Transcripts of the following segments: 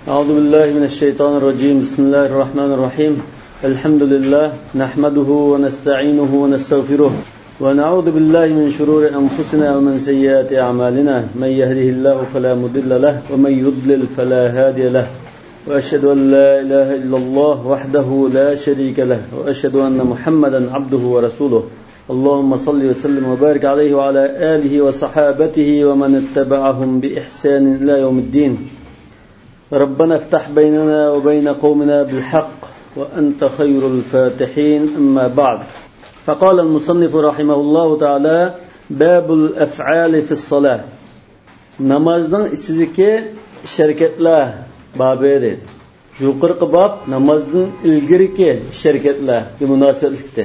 أعوذ بالله من الشيطان الرجيم. بسم الله الرحمن الرحيم. الحمد لله نحمده ونستعينه ونستغفره ونعوذ بالله من شرور أنفسنا ومن سيئات أعمالنا. من يهده الله فلا مضل له ومن يضلل فلا هادي له. وأشهد أن لا إله إلا الله وحده لا شريك له وأشهد أن محمدا عبده ورسوله. اللهم صل وسلم وبارك عليه وعلى آله وصحابته ومن اتبعهم بإحسان إلى يوم الدين. ربنا افتح بيننا وبين قومنا بالحق وأنت خير الفاتحين. أما بعد، فقال المصنف رحمه الله تعالى: باب الأفعال في الصلاة. namazdan içindeki şirketler babıdır. Yukarı bab namazdan ilgiriki şirketler bir münasebetlikte.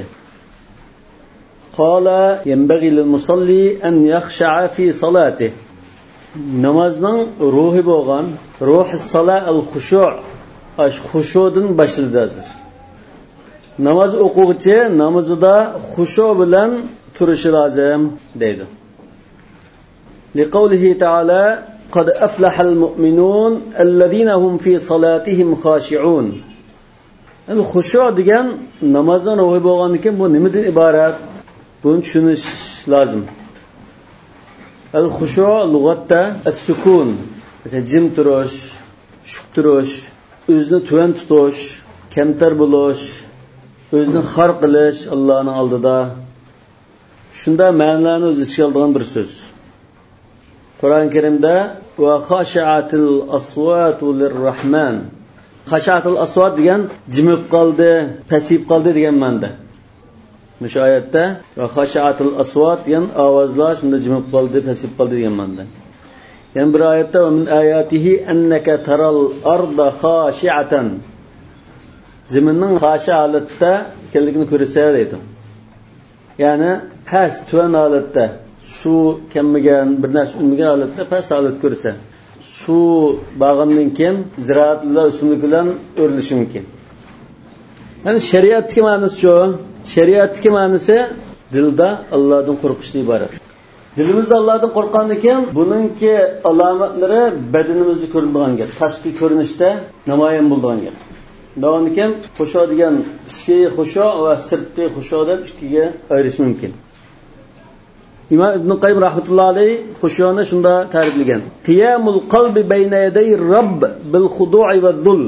قال ينبغي للمصلي أن يخشع في صلاته. namazdan ruhi bo'lgan ruhi sala al-xushu' xushu'dan boshlanadi. Namoz o'quvchi namozida xushu' bilan turishi lozim deydi. Liqawlihi ta'ala: قد أفلح المؤمنون الذين هم في صلاتهم خاشعون. Al-xushu' degan namozdan ruhi bo'lgan ekan, bu nimadan iborat? Buni tushunish lozim. Al-xushu' lug'atda as-sukun, jim turish, shuk turish, o'zini tuvan tutish, kamtar bo'lish, o'zini xor qilish Allohning oldida. Shunda ma'nolarni o'z ichiga oladigan bir so'z. Qur'on Karimda va khashi'atil aswatu lir-rahman. Khashi'atil aswat degan jimib qoldi, pasib qoldi degan ma'noda. Mush oyatda va khashi'atul aswat degan ovozlar shunda jimib qoldi, pasib qoldi degan ma'noda. Yani bir oyatda va min ayatihi annaka taral arda khashi'atan. Zaminning xashi holatda ekanligini ko'rsa deydi. Ya'ni past tuvan holatda, suv kelmagan, bir narsa unmagan holatda past holat ko'rsa, suv bag'imdan keyin ziroatlar o'simlik bilan o'rilishi mumkin. Yani shariatning ma'nosi shu. Şeriatdagi ma'nosi dilda Allohdan qo'rqishdan iborat. Dilimizda Allohdan qo'rqqandan keyin buningki alomatlari badanimizda ko'rinadigan gap, tashqi ko'rinishda namoyon bo'ladigan gap. Davomdan keyin xushu degan ichki xushu va sirtqi xushu deb ikkiga ayirish mumkin. İmam İbn Qayyim rahmetullohi alayhi xushuni shunda ta'riflagan: qiyamul qalbi bayna yaday Rabb bil xudu'i va zul.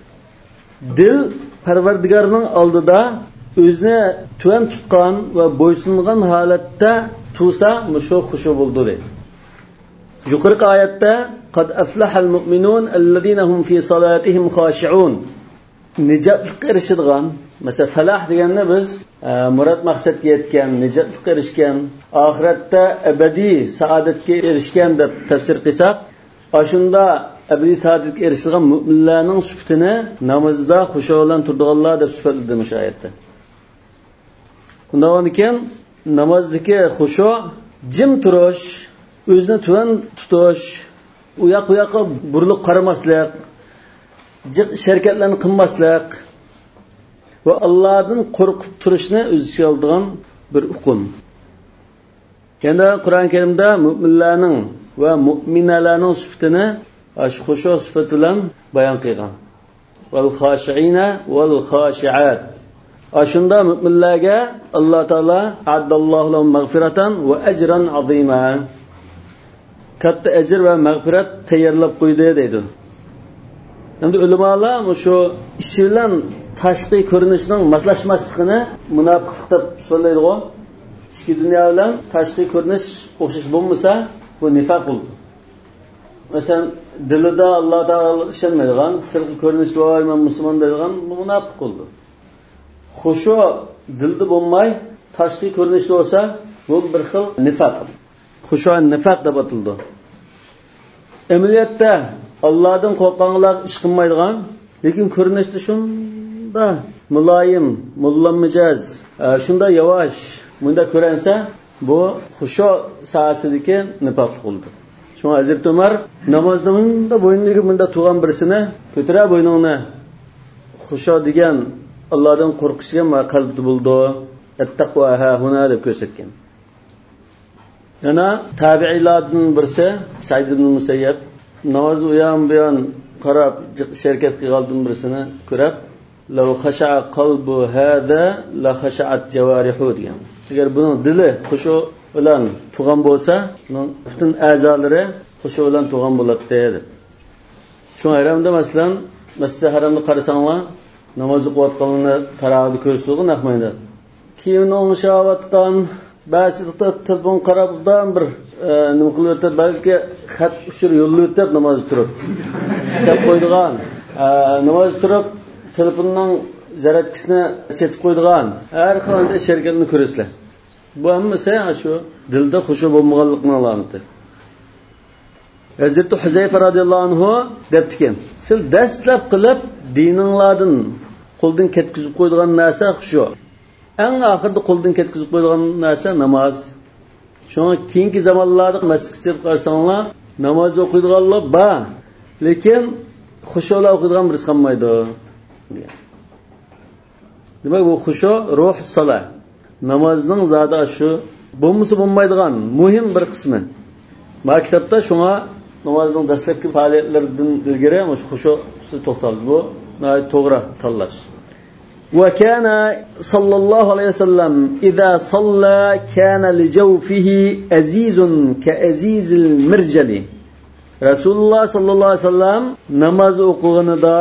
Dil Parvardigorning oldida o'zini tuvan tutgan va bo'ysungan holatda tursa, mushu xushu bo'ldi deydi. Yuqorqi oyatda qad aflahal mu'minun allazina hum fi salatihim khashi'un. Nijotga erishadigan, masalan, falah deganni biz murod maqsadga yetgan, nijotga erishgan, oxiratda abadiy saodatga erishgan deb tafsir qilsak, ashunda abadiy saodatga erishadigan mu'minlarning sifatini namozda xushu bilan turadiganlar deb sifatladi mush oyatda. Bundan keyin namozdagi xushu jim turish, o'zini tuvan tutish, u yoqqa burilib qaramaslik, jiq harakatlarni qilmaslik va Allohdan qo'rqib turishni o'z ichiga oladigan bir hukm. Yana Qur'on Karimda mu'minlarning va mu'minalarning sifatini shu xushu sifati bilan bayon qilgan. Val khashi'ina val khashi'at. Ashunda mu'minlarga Alloh taolo addallohu lahum mag'firatan va ajran azima. Katta ajr va mag'firat tayyorlab qo'ydi deydi. Endi ulamolar shu ishi bilan tashqi ko'rinishning moslashmasligini munofiqlik deb so'raydi-ku. Ichki dunyo bilan tashqi ko'rinish o'xshash bo'lmasa, bu nifoq bo'ldi. Masalan, dilida Alloh taolo ishonmaydigan, sirtqi ko'rinishda voy men musulmon deydigan munofiq bo'ldi. Xushu dilda bo'lmay, tashqi ko'rinishda bo'lsa, bu bir xil nifoq. Xushu nifoq deb atildi. Amaliyotda Allohdan qo'rqqanlar ish qilmaydigan, lekin ko'rinishda shunda muloyim, mullamijaz, shunda yavash, bunda ko'ransa, bu xushu sohasidagi nifoq bo'ldi. Shunga Hazrat Umar namozda bunda bo'yniga bunda turgan birisini ko'tara bo'ynini xushu degan Allohdan qo'rqishga va qalbda bo'ldi. At-taqva ha huna deb ko'rsatgan. Yana tabi'iylardan birisi Said ibn Musayyab namoz uyan buyon qarab sherkat qilgandim birisini ko'rib law khasha'a qalbu hada la khasha'at jawarihu degan. Agar buning dili xushu bilan tug'an bo'lsa, uning butun a'zolari xushu bilan tug'an bo'ladi dedi. Shu haramda masalan Masjid Haramni qarasanglar, namoz o'qiyotganlarni tarag'ida ko'rsizlar naqmaydi. Kiyimni o'ngishayotgan, ba'zida telefon qarabdan bir nima qilib o'tib, balki xat uchur yo'lni o'tib namoz turib. Chap qo'ydigan, namoz turib telefonning zaratkisini chetib qo'ydigan, har qanday sherkatni ko'rasizlar. Bu hammasi shu dilda xushu bo'lmaganlikning alomati. Hazrat Huzayfa radhiyallohu anhu debdikan, siz dastlab qilib dininglardan qo'ldan ketkizib qo'ydigan narsa xushu. Eng oxirda qo'ldan ketkizib qo'ydigan narsa namoz. Shunga keyingi zamonlarda masjidga qarsanglar, namoz o'qiydiganlar bor, lekin xushular o'qiydigan birisi qolmaydi. Demak, bu xushu ruh sola. Namozning zodi shu bo'lmasa bo'lmaydigan muhim bir qismi. Ma kitobda shunga namozning dastlabki faoliyatlaridan ilgari xushu to'xtaldi. Bu to'g'ri tanlash. Wa kana sallallohu alayhi vasallam idza salla kana li jawfihi azizun ka azizil mirjali. Rasululloh sallallohu alayhi vasallam namoz o'qiganida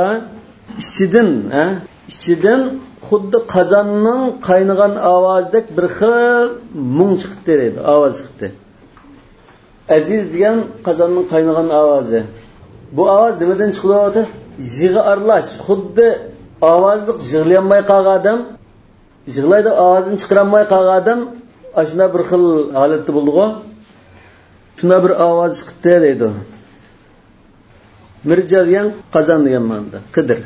ichidan xuddi qozonning qaynagan ovozdek bir xil mung chiqdi dedi, ovoz chiqdi. Aziz degan qozonning qaynagan ovozi. Bu ovoz nimadan chiqadi? Yig'i aralash, xuddi ovozni yig'layolmay qolgan odam, yig'laydi ovozini chiqarolmay qolgan odam, ashuna bir xil holatda bo'ldi-ku. Shuna bir ovoz chiqdi dedi. Mirja degan qozon degan ma'noda, qidir.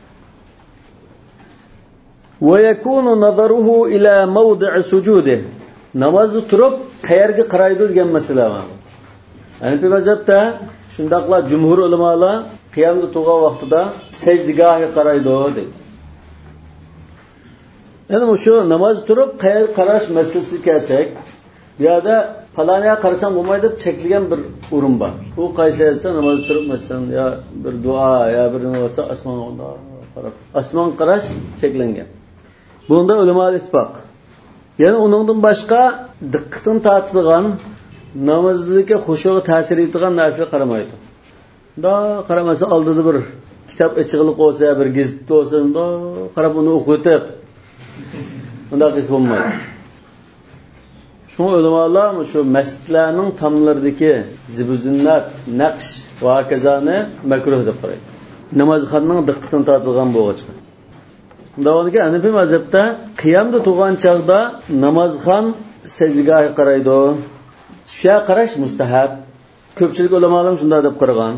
وَيَكُونُ نَظَرُهُ إِلَى مَوْضِعِ سُجُودِهِ. Namozda turib qayerga qaraydi degan masala bor. Hanifi mazhabda shundaqla jumhur ulamolar qiyomda turgan vaqtida sajdaga qaraydi deydi. Endi shu namoz turib qayerga qarash masalasiga kelsak, bu yerda faloniga qarasam bo'lmaydi deb chekilgan bir o'rin bor. Bu qaysi esa namoz turib masalan yo bir duo yo bir nima bo'lsa osmonga qarab, osmon qarash cheklangan. Bunda ulamolar ittifoq. Ya'ni uningdan boshqa diqqatni tortadigan, namozdagi xushuga ta'sir etadigan narsaga qaramaydi. Da qaramasa oldida bir kitob ichig'liq bo'lsa, bir gazet bo'lsa, da qarab uni o'qitib. Unda qis bo'lmaydi. Shunga ulamolar shu masjidlarning tomlaridagi zibuzinnat, naqsh va kazani makruh deb qaraydi. Namozxonning diqqatini tortadigan bo'lg'achqa. Davomida Hanifi mazhabda qiyomda turgan chog'da namozxon sajdaga qaraydi. Shu qarash mustahab. Ko'pchilik ulamolar shunday deb qaragan.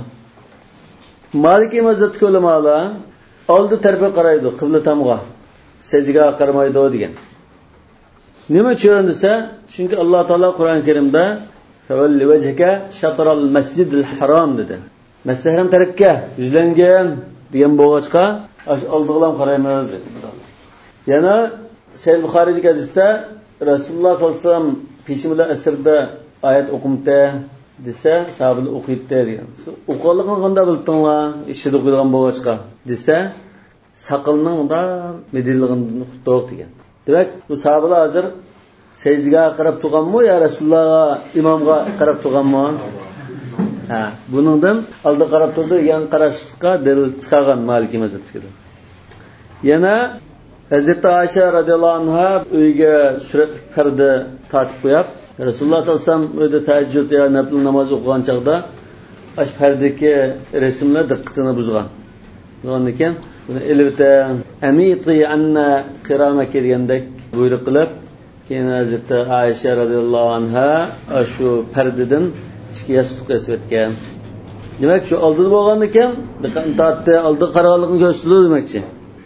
Maliki mazhabdagi ulamolar oldi tarafga qaraydi, qibla tomga. Sajdaga qaramaydi degan. Nima uchun desa, chunki Alloh taolo Qur'on Karimda "Favalli wajhaka shatral masjidil harom" dedi. Masjid harom tarafga yuzlangan degan bo'g'achqa oldiga qaraymiz dedi. Yana Sahih Buxoriydagi hadisda Rasululloh sollallohu alayhi vasallam peshimda asrda oyat o'qimda desa, sahobalar o'qiydi degan. O'qolligini qanday bildinglar? Ishida o'qigan bo'g'achqa desa, saqilning unda medilligini xutoq degan. Demak, bu sahobalar hozir sajdaga qarab turganmi yo Rasulullohga, imomga qarab turganmi? Buningdan oldi qarab turdi degan qarashga dalil chiqargan Maliki mazhabida. Yana Hazrat Aisha radhiyallohu anha uyga suratli parda tortib qo'yib, Rasululloh sollallohu alayhi vasallam uyda tahajjud yo nafl namoz o'qigan chaqda ash pardagi rasmlar diqqatini buzgan. Bundan keyin buni elbita amiti anna qiramaka degandek buyruq qilib, keyin Hazrat Aisha radhiyallohu anha shu pardadan ishga yostiq o'tgan. Demak, shu oldida bo'lgan ekan, diqqatni tortdi, oldi qaraganligini ko'rsatdi demakchi.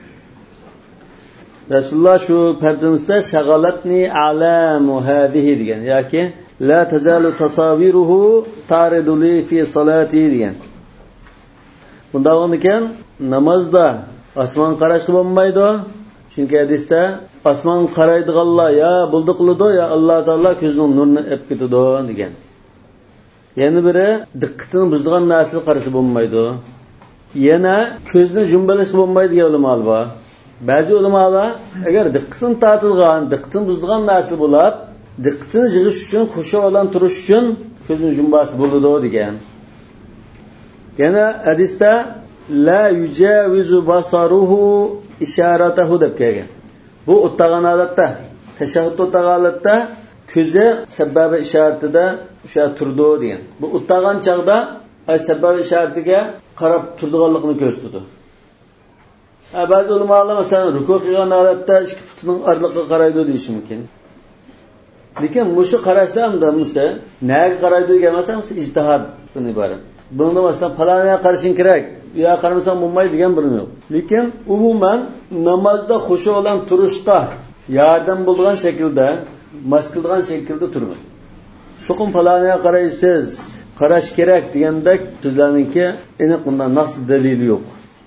Rasululloh shu pardamizda shag'alatni alamu hadihi degan yoki la tazalu tasawiruhu taridu li fi salati degan. Bundan o'tgan ekan namozda osmon qarash bo'lmaydi. Chunki hadisda osmon qaraydiganlar ya buldi qiladi ya Alloh taolo ko'zining nurini olib ketadi degan. Yana biri diqqatini buzadigan narsa qarashi bo'lmaydi. yana ko'zni jumbalish bo'lmaydi degan ulamolar bor. Ba'zi ulamolar agar diqqatini tortilgan, diqqatini buzadigan narsa bo'lib, diqqatini yig'ish uchun xushu bilan turish uchun ko'zni jumbas bo'ladi degan. Yana hadisda la yujawizu basaruhu isharatahu deb kelgan. Bu o'tgan holatda, tashahhud o'tgan holatda ko'zi sababi ishoratida o'sha turdi degan. Bu o'tgan chaqda ay sababi ishoratiga qarab turdiganligini ko'rsatdi. Ba'zi ulamolar masalan ruku qilgan holatda ikki putining oraligiga qaraydi deyish mumkin. Lekin mushu qarashlarida bo'lsa, nega qaraydi degan masalan ijtihaddan iborat. Bunda masalan falonga qarashing kerak, yo qaramasam bo'lmaydi degan birim yo'q. Lekin umuman namozda xushu bilan turishda yordam bo'lgan shaklda, mas qilgan shaklda turmaydi. Cho'qim falonga qaraysiz, qarash kerak degandek so'zlarningki, aniq bundan nas dalili yo'q.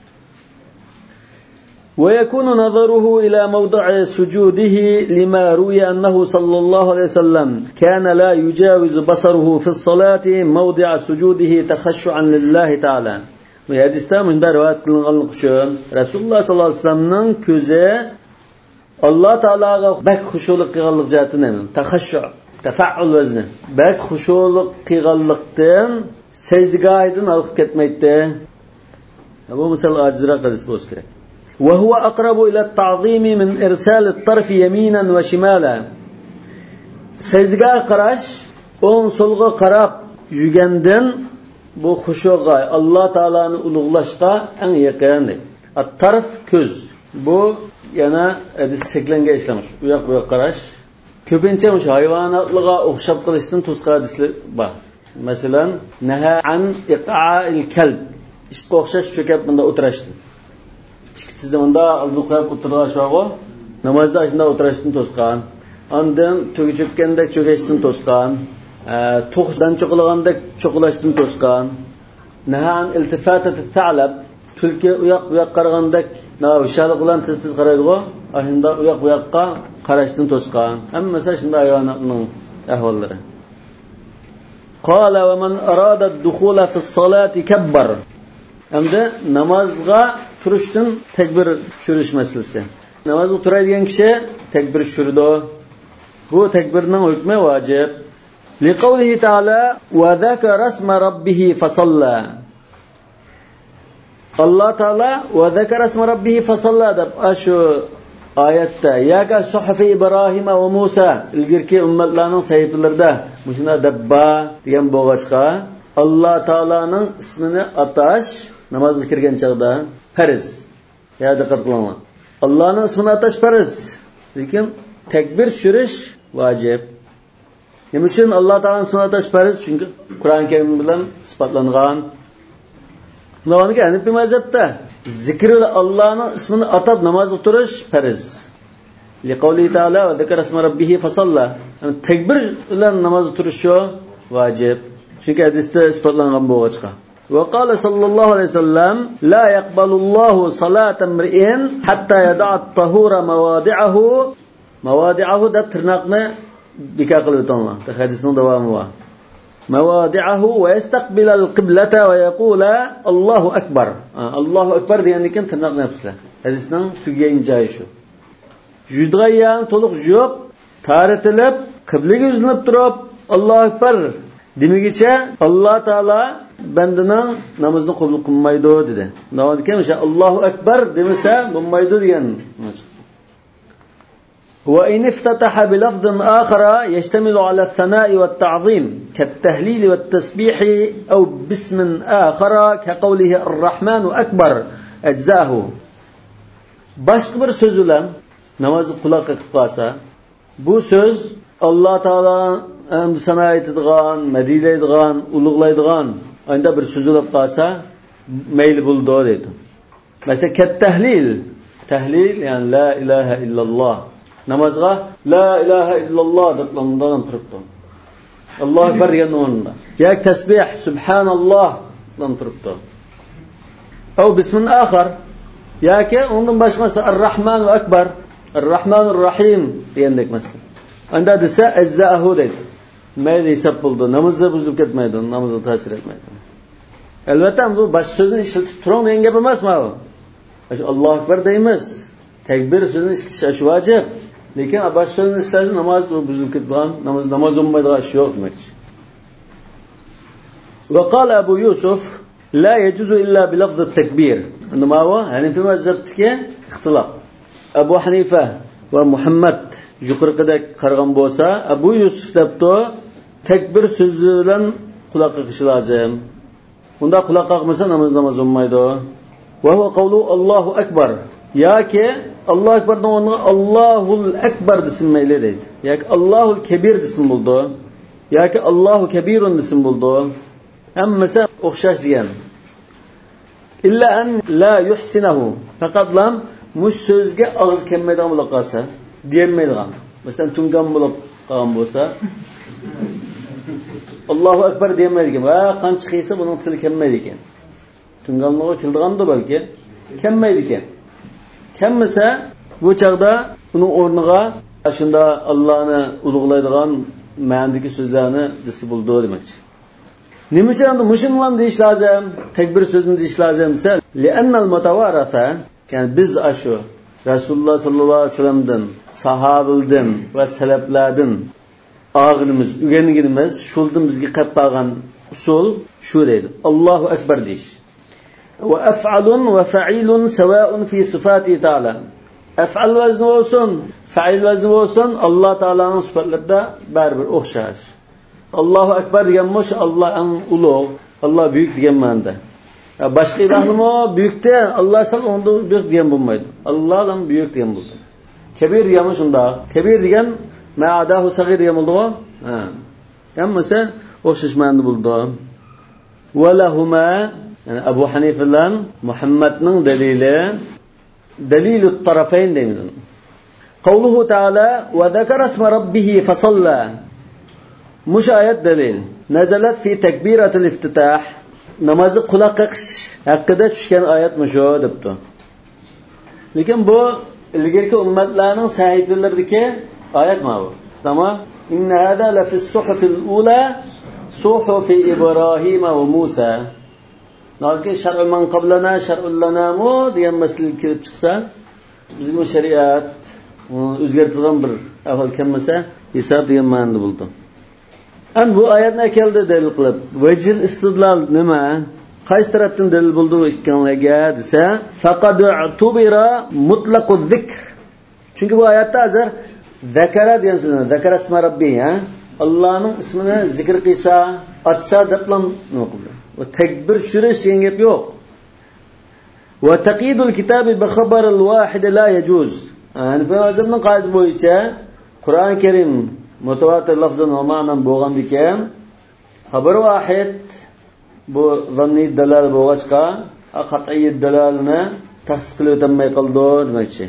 ويكون نظره إلى موضع سجوده لما روي أنه صلى الله عليه وسلم كان لا يجاوز بصره في الصلاة موضع سجوده تخشعا لله تعالى. وهذا من روايات قلنغلق رسول الله صلى الله عليه وسلم كوزي الله تعالى بك خشولق قيغلق جاتنا تخشع تفعل وزنه بك خشولق قيغلقتين سجدگاهدن alıp ketmeydi. Bu misal acizra qadis bo'lish kerak. وهو أقرب إلى التعظيم من إرسال الطرف يمينا وشمالا. Secdega qarash, o'ng so'lga qarab yurgandan bu xushuga, Alloh taolani ulug'lashga eng yaqin. At-tarf ko'z. Bu yana disseklenga ishlamış. U yoq bu yoq qarash. Ko'pincha o'sha hayvonotlarga o'xshab qilishdan to'sqa hadislar bor. Masalan, naha an iqa'il kalb. Ishqa o'xshash cho'kab bunda o'tirishdi. Sizda unda qo'yib o'tirishog'i namozda shunda o'tirishdan to'sqan. Ondan to'gi cho'kkanda cho'kishdan to'sqan. To'qdan cho'qilganda cho'qilashdan to'sqan. Nahan iltifatat at-ta'lab tulki u yoq bu yoq qaraganda navshalik bilan tez-tez qaraydi-ku. Shunda u yoq bu yoqqa qarashdan to'sqan. Hammasi shunda hayvonlarning ahvollari. Qala va man arada ad-dukhula fi as-salati kabbar. Hamda namozga turishdan takbir tushirish masalasi. Namozga turadigan kishi takbir tushirdi. Bu takbirning hukmi vojib. Liqawlihi ta'ala va zakara isma rabbih fasalla. Alloh taala va zakara isma rabbih fasalla deb shu oyatda yaga suhufi Ibrohim va Musa ilgirki ummatlarning sahifalarida mushuna dabba degan bo'g'achqa Alloh taolaning ismini atash namozga kirgan chaqda farz. Ya diqqat qilinglar. Allohning ismini atash farz, lekin takbir tushirish vojib. Nima uchun Alloh taolaning ismini atash farz? Chunki Qur'on Karim bilan isbotlangan. Navoiyga Hanifi mazhabda zikrda Allohning ismini atab namozga turish farz. Liqawli ta'ala va zikra ismi rabbih fasalla. Takbir bilan namozga turish vojib. Chunki hadisda isbotlangan bo'g'achqa. وقال صلى الله عليه وسلم لا يقبل الله صلاة امرئ حتى يدع الطهور مواضعه ده ترناقنا بكا قلت الله تحدثنا دوامه مواضعه ويستقبل القبلة ويقول الله أكبر الله أكبر دي يعني كن ترناقنا نفسه حدثنا تجين جايشو جدغيان طلق جوب تارتلب قبلة yüzünüp durup الله أكبر demigicha Alloh taolo bandaning namozini qabul qilmaydi dedi. Navoiyga o'sha Allohu akbar demasa bo'lmaydi degan. Wa in iftataha bi lafdin akhara yashtamilu ala ath-thana'i wat-ta'zim kat-tahlil wat-tasbih aw bismin akhara ka qawlihi ar-rahmanu akbar ajzahu. Boshqa bir so'z bilan namozni quloq qilib qolsa, bu so'z Alloh taolo sana aytadigan, madiylaydigan, ulug'laydigan anda bir so'z bo'lib qolsa, mayli bo'ldi dedi. Masalan, kat-tahlil, tahlil ya'ni la ilaha illalloh. Namozga la ilaha illalloh deb nomdan turibdi. Alloh akbar degan o'rinda. Yoki tasbih, subhanalloh dan turibdi. Aw bismin akhar yoki undan boshqasi ar-rahmanu akbar, ar-rahmanur rahim degandek masalan. Anda desa azzahu deydi. Mayli hisob bo'ldi. Namozda buzilib ketmaydi, namozga ta'sir etmaydi. Albatta bu bosh so'zni ishlatib turing degan gap emasmi bu? Allohu akbar deymiz. Takbir so'zini ishlatish vojib. Lekin bosh so'zni ishlatish namoz buzilib ketgan, namoz bo'lmaydigan ish yo'q demakchi. وقال أبو يوسف لا يجوز إلا بلفظ التكبير. عندما هو Hanifi mazhabdagi ixtilof. Abu Hanifa va Muhammad yuqoriqidek qaragan bo'lsa, Abu Yusuf debdi takbir so'zi bilan quloq qoqish lozim. Unda quloq qoqmasa namoz bo'lmaydi. Va huwa qawlu Allohu akbar. Yoki Allohu akbardan o'rniga Allohul akbar desin mayli deydi. Yoki Allohul kabir desin bo'ldi. Yoki Allohu kabirun desin bo'ldi. Hammasi o'xshash degan. Illa an la yuhsinahu. Faqat lam mush so'zga og'iz kelmaydigan bo'lib qolsa, deyilmaydigan. Masalan, tungan bo'lib qolgan bo'lsa, Allohu akbar deyilmaydi ekan. Va qancha qiysa buning tili kelmaydi ekan. Tunganligi keldiganda balki kelmaydi ekan. Kelmasa, bu chaqda uning o'rniga shunda Allohni ulug'laydigan ma'nodagi so'zlarni desi bo'ldi demoqchi. Nima uchun mushunlam deyish lozim? Takbir so'zini deyish lozim desa, li'annal mutawaratha, ya'ni biz ashu Rasululloh sallallohu alayhi vasallamdan, sahobalardan va salaflardan og'inimiz, o'rganganimiz, shuldan bizga qolib qolgan usul shu deydi. Allohu akbar deyish. Va af'alun va fa'ilun sawa'un fi sifati ta'ala. Af'al vazni bo'lsin, fa'il vazni bo'lsin, Alloh taolaning sifatlarida baribir o'xshash. Allohu akbar degan mush Alloh eng ulug', Alloh buyuk degan ma'noda. Boshqa ilohlarmi buyukda, Alloh sal unda buyuk degan bo'lmaydi. Alloh ham buyuk degan bo'ldi. Kabir degan shunda. Kabir degan ma'adahu sag'ir degan bo'ldi-ku. Hammasi o'xshash ma'noda bo'ldi. Walahuma, yani Abu Hanifa bilan Muhammadning dalili dalilut tarafayn deymiz. Qawluhu ta'ala va zakara isma rabbih fa salla. Mush oyat dalil. Nazalat fi takbiratul iftitah. Namozni quloq qoqish haqida tushgan oyat musho debdi. Lekin bu ilgirki ummatlarning sahifalaridagi oyat ma bu. Tamam? Inna hada la fi as-suhufil ula suhufi Ibrohim va Musa. Nolki shar'u man qablana shar'ul lana mu degan masala kelib chiqsa, bizning shariat o'zgartirilgan bir ahvol kelmasa, hisob degan ma'noda bo'ldi. An bu oyatni keldi dalil qilib. Vajil istidlal nima? Qaysi tarafdan dalil bo'ldi ekanligiga desa, faqad tubira mutlaquz zikr. Chunki bu oyatda azar zakara degan so'zni, zakara isma robbi, Allohning ismini zikr qilsa, atsa deb ham nima qildi. Va takbir tushirish degan gap yo'q. Va taqidul kitabi bi khabar al-wahid la yajuz. Yani bu azamning qoizi bo'yicha Qur'on Karim mutawatir lafzan va ma'nan bo'lgandikan, xabar vahid bu zanniy dalal bo'lg'achqa, qat'iy dalalni tasdiqlab o'tmay qoldi demoqchi.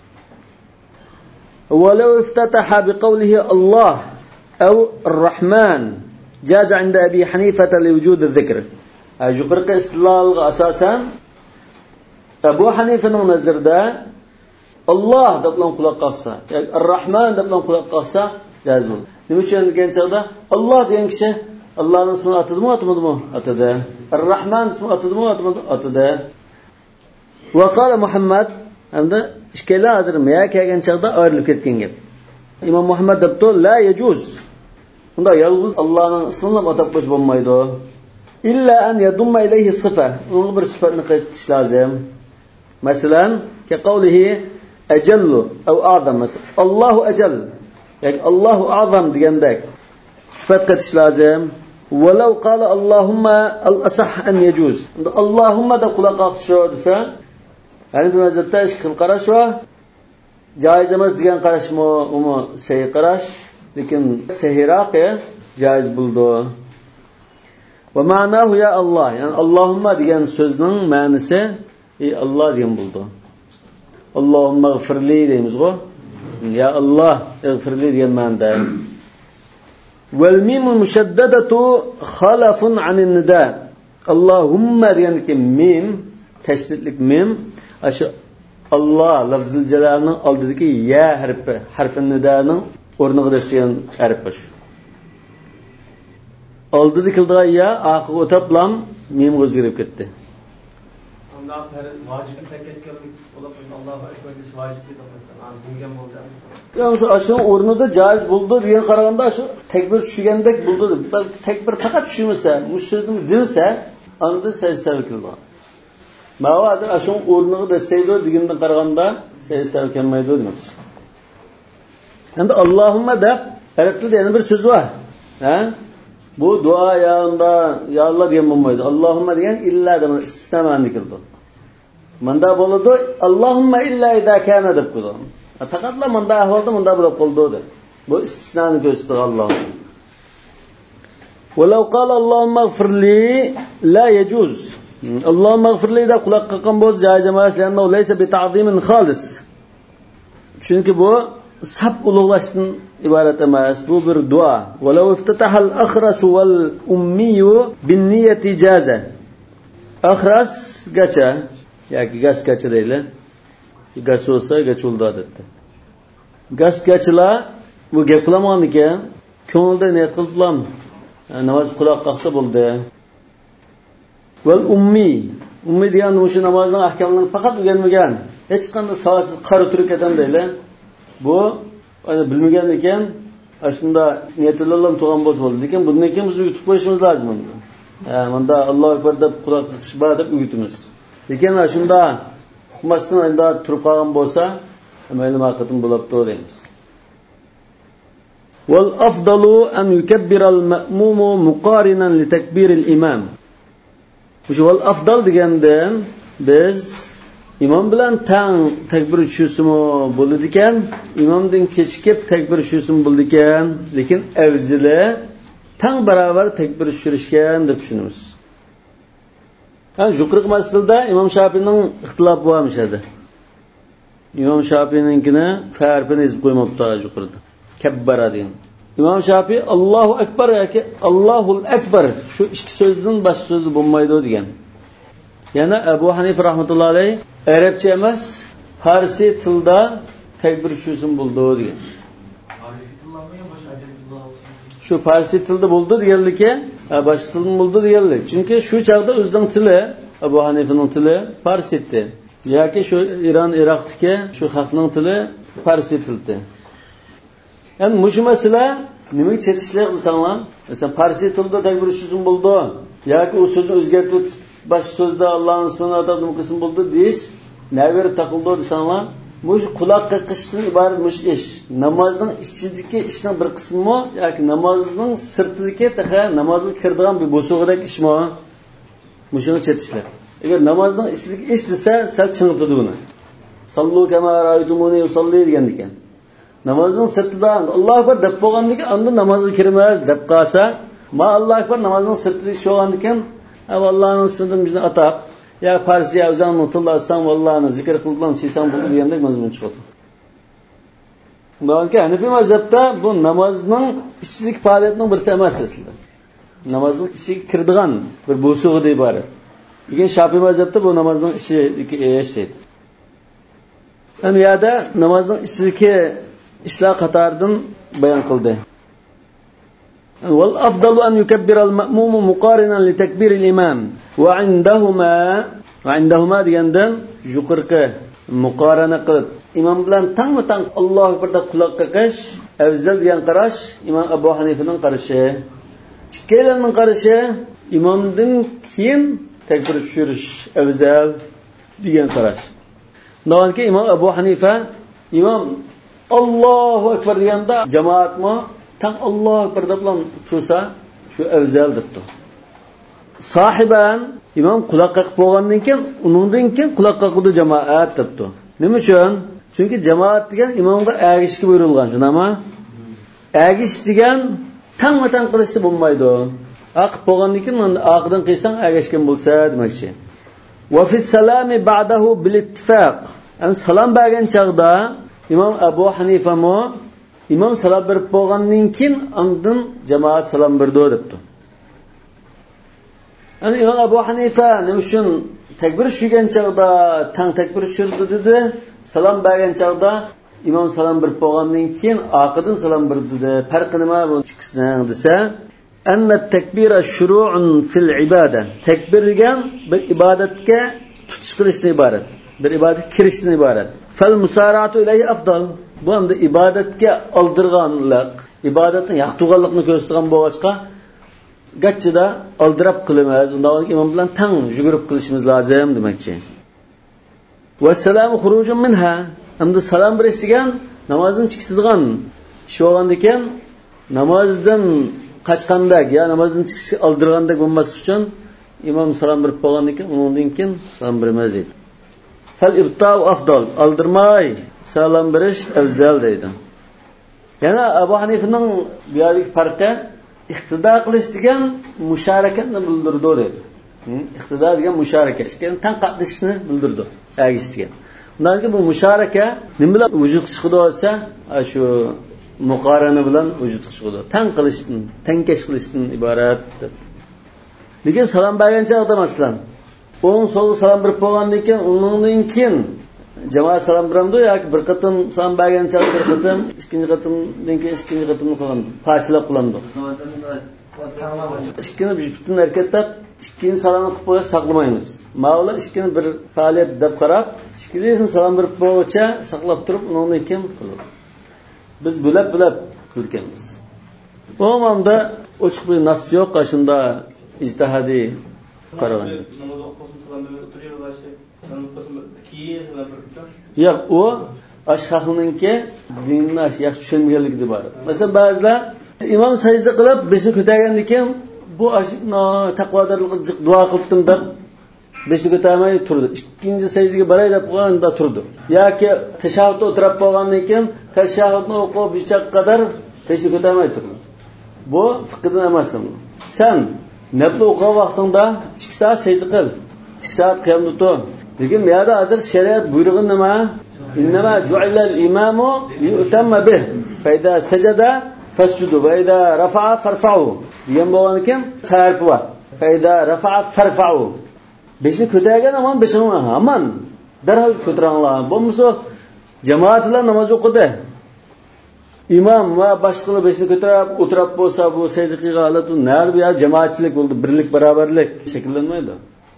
Walau iftataha biqawlihi Allah aw Ar-Rahman jaza 'inda Abi Hanifa li wujud adh-dhikr. Yuqorqi istilolga asosan Abu Hanifaning nazarida Allah deb quloq qoqsa, yoki Ar-Rahman deb quloq qoqsa jaiz bo'ladi. Nima uchun degan chog'da Alloh degan kishi Allohning ismini atadimi, atmadimi? Atadi. Ar-Rahman ismini atadimi, atadi. Va qala Muhammad, hamda ishkala hozirmi kelgan chog'da ayrilib ketgan gap. Imom Muhammad debdi, la yajuz. Unda yolg'iz Allohning ismini atab qo'yish bo'lmaydi. Illa an yadumma ilayhi sifa. Unga bir sifatni qo'shish lozim. Masalan, ka qawlihi ajallu aw a'zam. Allohu ajal. Yani Allahu azam degandek sifat qatish lozim. Walau qala Allohumma al-asah an yajuz. Allohumma da quloq qoqish desa, yani bu vaziyatda ishqil qarash va joiz emas degan qarashmi, uni sahih qarash, lekin sahihroqi joiz bo'ldi. Va ma'nahu ya Allah, yani Allohumma degan so'zning ma'nosi ey Alloh degan bo'ldi. Allohumma g'firli deymiz-ku. Ya Allah ighfirli degan ma'noda. Wal mimul mushaddadatu khalafun 'anil nida. Allohumma deganki mim, tashdidlik mim, ashu Allah lafzul jalalining oldidagi ya harfi nidaning o'rniga degan harf. Oldida kildigan ya oxirga o'tib lam mim o'zgarib ketdi. Unda vacibni teketkenlik olib Allohu akbar deyish vacibli deb az bilgan bo'ldi. Yani şu o'rnida joiz bo'ldi degan qaraganda shu takbir tushgandek bo'ldi. Balki takbir faqat tushmasa, bu so'zni dilsa, anda sajda qildi. Ma'vadir shu o'rniga desaydi degandan qaraganda sajda kelmaydi demak. Endi Allohumma deb arab tilida yana bir so'z bor. Ha? Bu duo yanında ya Allah degan bo'lmaydi. Allohumma degan illa degan istisnoni kirdi. Manda bo'ladi Allohumma illa idza kana deb qo'ydi. Faqatla manda ahvolda manda bo'lib qoldi dedi. Bu istisnoni ko'rsatdi Alloh. Walau qala Allohumma ighfirli la yajuz. Allohumma ighfirli da quloq qilgan bo'lsa joiz emas, leanna laysa bi ta'zimin xolis. Chunki bu sab ulug'lashdan iborat emas, bu bir duo. Walau iftataha al-akhras wal ummi bin niyyati jaza. Akhras gacha yoki gasgacha deylar. Gas bo'lsa gachulda dedi. Gasgachilar bu gap qilamagan ekan, ko'ngilda niyat qiliblam. Namoz quloq qilsa bo'ldi. Wal ummi degan o'sha namozning ahkomlarini faqat o'rganmagan, hech qanday savodsiz qari turib ketgan deylar. Bu bilmagan ekan, shunda niyatlardan to'g'an bo'ldi. Lekin bundan keyin biz yutib qo'yishimiz lozim. Manda Allohu akbar deb quloq qilishba deb o'gitimiz. Lekin shunda hukumatdan endi turib qolgan bo'lsa, mayli maqatim bo'libdi deymiz. Wal afdalu an yukabbira al-ma'mumu muqarinan li takbir al-imam. Bu wal afdal degandan biz imom bilan tang takbir tushishimi bo'ldi ekan, imomdan kechikib takbir tushishimi bo'ldi ekan, lekin afzili tang barobar takbir tushirishgan deb tushunamiz. Yuqorqi masalada Imom Shofiyning ixtilofi bo'lmish edi. Imom Shofiyninkini farqini yozib qo'ymabdi yuqorida. Kabbara degan. Imom Shofiy Allohu akbar yoki Allohul akbar shu ikki so'zdan boshqa so'z bo'lmaydi degan. Yana Abu Hanifa rahmatullohi alayhi arabcha emas, farsi tilda takbir tushishim bo'ldi degan. Shu farsi tilda bo'ldi deganligi, boshqa tilda bo'ldi deganlik. Chunki shu chaqda o'zining tili, Abu Hanifaning tili farsi edi. Yoki shu Iron, Iroqdagi shu xalqning tili farsi tildi. Yani mushu masala nimaga chetishlar qilsanglar, masalan farsi tilda takbir tushishim bo'ldi yoki u so'zni o'zgartirib boshqa so'zda Allohning ismini atab nima qilsin bo'ldi deyish, naverib taqildi desanglar, mush quloq qiqishdan iborat mush ish. Namozning ichidagi ishning bir qismi yoki namozning sirtidagi taqa namozga kiradigan bir bo'sug'idagi ishmi? Mushuni chetishlar. Agar namozning ichidagi ish desa, sal chingibdi buni. Sallu kama ra'aytumuni usalli degan ekan. Namozning sirtidan Allohu akbar deb qo'ygandiki, unda namozga kirmas deb qolsa, ma Allohu akbar namozning sirtida ish bo'lgandikan, Allohning ismidan bizni atab, ya farsi o'zingni tilda aytsang, Allohni zikr qilib chiqsang bo'ldi degandek mazmun chiqadi. Balki Hanifi mazhabda bu namozning ichlik faoliyatining birisi emas aslida. Namozning ichiga kiradigan bir bo'sug'iday iborat. Lekin Shofiy mazhabda bu namozning ichiga yashaydi. Ham yerda namozning ichidagi ishlar qatoridan bayon qildi. Wal afdalu an yukabbira al-ma'mum muqarinan li takbir al-imam wa 'indahuma degandan yuqorqi muqarana qilib imom bilan tang-tang Allohu akbar deb quloq qiqish afzal degan qarash Imom Abu Hanifaning qarashi. Ikkalarining qarashi imomdan keyin takbir tushirish afzal degan qarash. Nonki Imom Abu Hanifa imom Allohu akbar deganda jamoatmi tang Allohu akbar deb tursa shu afzal debdi. Sohiban imom quloq qaqib bo'lgandan keyin uningdan keyin quloq qaqudi jamoat debdi. Nima uchun? Chunki jamoat degan imomga agishga buyurilgan, shunami? Agish degan tang-tang qilishni bo'lmaydi. Aqib bo'lgandan keyin oqidan qilsang agashgan bo'lsa demakchi. Va fi salami ba'dahu bil ittifaq. Salom bergan chaqda Imom Abu Hanifa mo imom salom berib bo'lgandan keyin ondan jamoat salom berdi debdi. Ani Imom Abu Hanifa nima uchun takbir tushgan chaqda tang takbir tushirdi dedi, salom bergan chaqda imom salom berib bo'lgandan keyin oqidan salom berdi dedi. Farqi nima bu ikkisining desa, anna takbira shuru'un fil ibada. Takbir degan bir ibodatga tutish qilishdan iborat. Bir ibodatga kirishdan iborat. Fal musara'atu ilayhi afdal. Bu hamda ibodatga oldirganlik, ibodatni yaxtuganlikni ko'rsatgan bo'lg'achqa gachchida oldirab qilamiz. Undan imom bilan tang yugurib qilishimiz lozim demakchi. Vassalamu xurujun minha. Hamda salom berish degan namozdan chiqadigan ish bo'lgan ekan, namozdan qaçqandak, ya namozdan chiqish oldirgandak bo'lmaslik uchun imom salom berib bo'lgandan keyin undan keyin salom bermaz edi. Fal ibta'u afdal. Oldirmay salom berish afzal deydi. Yana Abu Hanifa'ning bu yerdagi farqi iqtido qilish degan musharakatni bildirdi deydi. Iqtido degan musharaka, ya'ni tan qatnashishni bildirdi. Agish degan. Undan keyin bu musharaka nima bilan vujud chiqdi bo'lsa, shu muqarana bilan vujud chiqdi. Tan qilishdan, tankash qilishdan iborat. Lekin salom bergan chog'da masalan, o'ng so'lga salom berib bo'lgandan keyin undan keyin jamoat salom beramdi yoki bir qatim salom bergan chog'da bir qatim, ikkinchi qatimdan keyin ikkinchi qatimni qilindi. Fasilab qilindi. Ikkini butun harakatda ikkinchi salomni qilib qo'yish saqlamaymiz. Mavla ikkini bir faoliyat deb qarab, ikkinchisini salom berib bo'lguncha saqlab turib, undan keyin qilib. Biz bo'lab ko'rganmiz. Bu hamda ochiq bir nas yo'q, qashunda ijtihodiy qaragan. Yo'q, u ashxaxninki dinni yaxshi tushunmaganligi bor. Masalan, ba'zilar imom sajda qilib, beshni ko'targandan keyin bu taqvodorlikqa duo qildim deb beshni ko'tarmay turdi. Ikkinchi sajdaga baray deb qo'yganda turdi. Yoki tashahhudda o'tirib bo'lgandan keyin tashahhudni o'qib bichaq qadar beshni ko'tarmay turdi. Bu fiqhdan emas. Sen nafl o'qigan vaqtingda 2 soat sajda qil, 2 soat qiyomda tur. Lekin bu yerda hozir shariat buyrug'i nima? Innama ju'ila al-imamu liyutamma bih. Fa idza sajada fasjudu va idza rafa'a farfa'u. Degan bo'lgan ekan, farqi bor. Fa idza rafa'a farfa'u. Beshni ko'targan amon beshini hamon darhol ko'taranglar. Bo'lmasa jamoatlar namoz o'qidi. Imom va boshqalar beshni ko'tarib o'tirib bo'lsa, bu sajda qilgan holat nar bu jamoatchilik bo'ldi, birlik, barobarlik shakllanmaydi.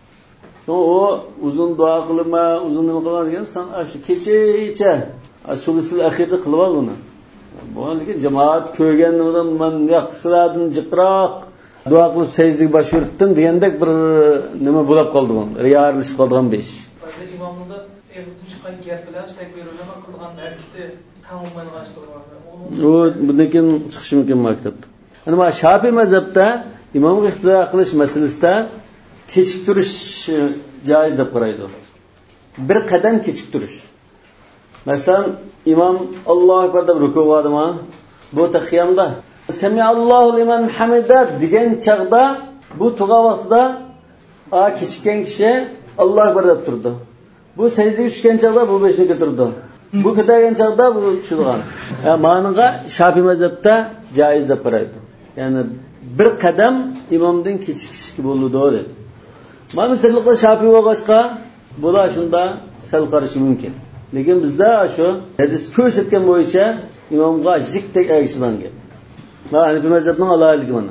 O uzun duo qilma, uzun nima qilma degan sen shu kecha sulusul axirda qilib ol uni. Bo'lganligi jamoat ko'rganidan men yaqsilardan jiqroq duo qilib sajdaga bosh urdim degandek bir nima bo'lib qoldi bu. Riyorlashib qolgan besh. Hozir imomda evizdan chiqqan gap bilan takbirlama qilgan harakati tamomlan g'ashtirgan. U bundan chiqishi mumkin maktabda. Ana Shafiy mazhabda imomga iqtido qilish masalasida kechiktirish joiz deb qaraydi. Bir qadam kechiktirish. Masalan, imom Allohu akbar deb ruku qildimi? Bu tahiyamda Sami'allohu liman hamida degan chaqda bu tuğa vaqtida kechikkan kishi Allohu akbar deb turdi. Bu sajdaga tushgan chaqda bu beshni ko'tardi. Bu ko'targan chaqda bu tushirgan. Ma'noga Shafiy mazhabda joiz deb qaraydi. Ya'ni bir qadam imomdan kechikishki bo'ldi dedi. Mana misolda Shafiy bo'lg'achqa bo'la shunda sal qarishi mumkin. Lekin bizda shu hadis ko'rsatgan bo'yicha imomga zikdek ergishlangan. Mana Hanifi mazhabning aloyiligi mana.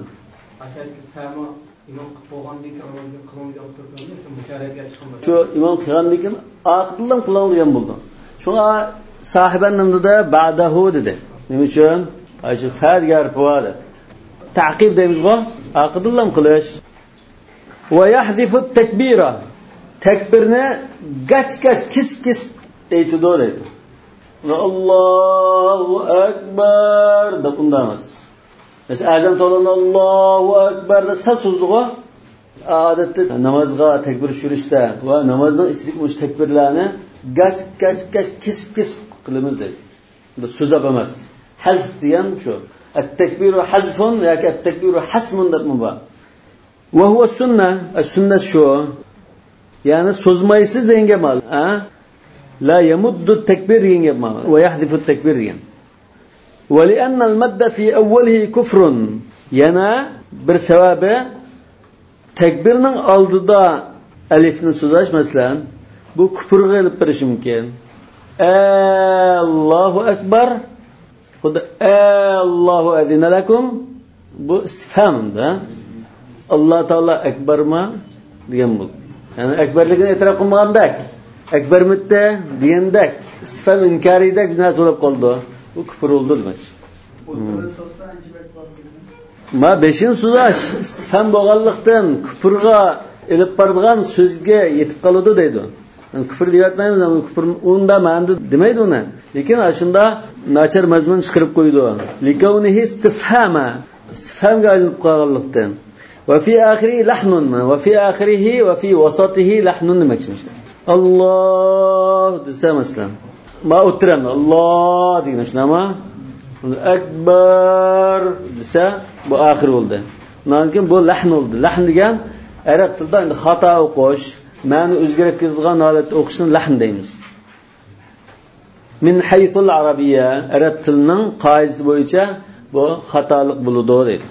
imom qilib bo'lgandan keyin qilonga o'tirganda shu musharaka chiqmadi. Shu imom qilgandan keyin aqdildan qilongan bo'ldi. Shunga sahibanimda ba'dahu dedi. Nima uchun? Shu fargar bor. Ta'qib deymiz-ku, aqdildan qilish. Va yahdifu at-takbira. Takbirni gach-gach kesib aytidi deydi. Va Allohu akbar deb undamiz. Mesela azan to'landa Allohu akbar deb sal so'zdiga odatda namozga takbir tushirishda va namozning ichidagi takbirlarni gach kesib qilamiz deydi. Bu so'zab emas. Hazf degan shu. At-takbiru hazfun yoki at-takbiru hasmun deb muba. Va huwa sunnah, as-sunnah shu. Ya'ni so'zmaysiz degan gap mal, la yamuddu at-takbir degan gap mal va yahdifu at-takbir degan. ولأن المد في أوله كفر yana bir sababi takbirning oldida alifni so'zash masalan bu kufrga olib berishi mumkin. Allohu akbar xuddi Allohu adina lakum bu istifhamda Alloh taolo akbarmi degan bu. Ya'ni akbarligini e'tirof qilmagandak, akbarmitte degandek, istifham inkariydak narsa bo'lib qoldi. Bu kufr bo'ldi demak. Ma 5-so'zash istifham bo'lganlikdan kufrga elib boradigan so'zga yetib qoladi deydi. Kufr deyotmaymiz, kufr unda ma'ni demaydi uni. Lekin shunda nachar mazmun chiqarib qo'ydi. Likawnihi istifhama, istifhamga aylanib qolganlikdan. Va fi akhiri lahnun, va fi akhirihi va fi wasatihi lahnun demoqchi. Alloh desa masalan, ma o'tiram Alloh degan shunama. Akbar desa bu oxir bo'ldi. Undan keyin bu lahn bo'ldi. Lahn degan arab tilida endi xato o'qish, ma'ni o'zgarib ketadigan holatda o'qishni lahn deymiz. Min haythul arabiyya, arab tilining qoidasi bo'yicha bu xatolik bo'ladi deydi.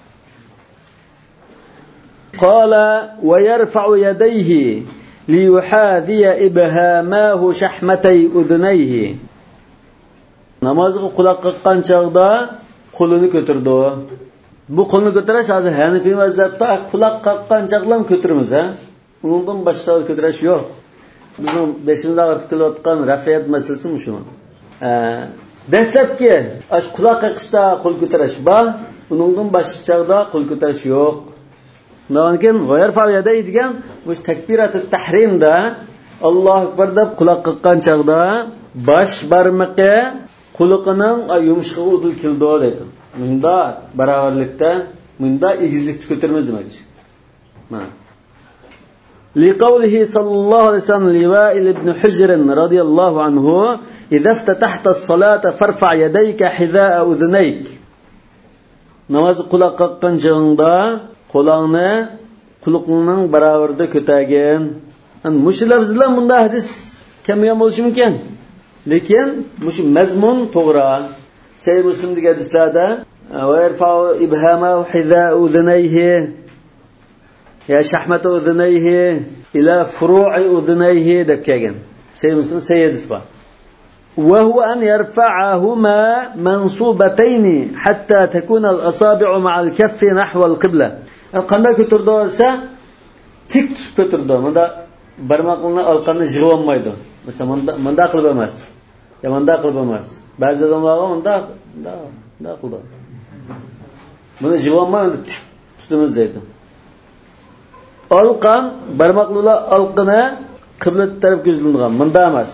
Qala va yarfa'u yadayhi li yuhadiya ibhamahu shahmatay udunayhi. Namozga quloq qoqqan chog'da qo'lini ko'tardi. Bu qo'lni ko'tarish hozir Hanifiy mazhabda quloq qoqqan chog'lam ko'tiramiz, ha? Undan boshqa ko'tarish yo'q. Bizning beshimizda o'rtib kelayotgan rafiyat masalasi shu. Dastlabki quloq qoqishda qo'l ko'tarish bor, undan boshqa chog'da qo'l ko'tarish yo'q. Undan keyin g'ayr fa'iday degan bu takbiratut tahrimda Alloh akbar deb quloq qoqqan chog'da bosh barmoqi quloqining yumshiqqa udul keldi deydi. Bunda barobarlikda, bunda egizlikni ko'taramiz demakchi. Mana. Liqawlihi sallallohu alayhi vasallam Liwa'il ibn Hujr radhiyallohu anhu, "Idza iftahta as-salata farfa' yadayka hidha'a udhnayk." Namoz quloq qoqqan chog'da qo'lingni quloqning barobarida ko'targin. Mush lafzlar bunda hadis kamyon bo'lishi mumkin. Lekin mush mazmun to'g'ri. Sahih Muslimdagi hadislarda va yarfa'u ibhamahu hidha'a udhnayhi ya shahmatu udhnayhi ila furu'i udhnayhi deb kelgan. Sahih Muslim sahih hadis bor. Wa huwa an yarfa'ahuma mansubatayn hatta takuna al-asabi'u ma'a al-kaffi nahwa al-qibla. Qanday ko'tardi desa tik ko'tardi. Bunda barmoqni orqani yig'ib olmaydi. Masalan, menda qilib emas. Ya menda qilib emas. Ba'zi odamlar menda qildi. Buni yig'ib olmay tik tutamiz deydi. Olqan barmoqlar olqini qibla tarafga yuzlangan. Menda emas.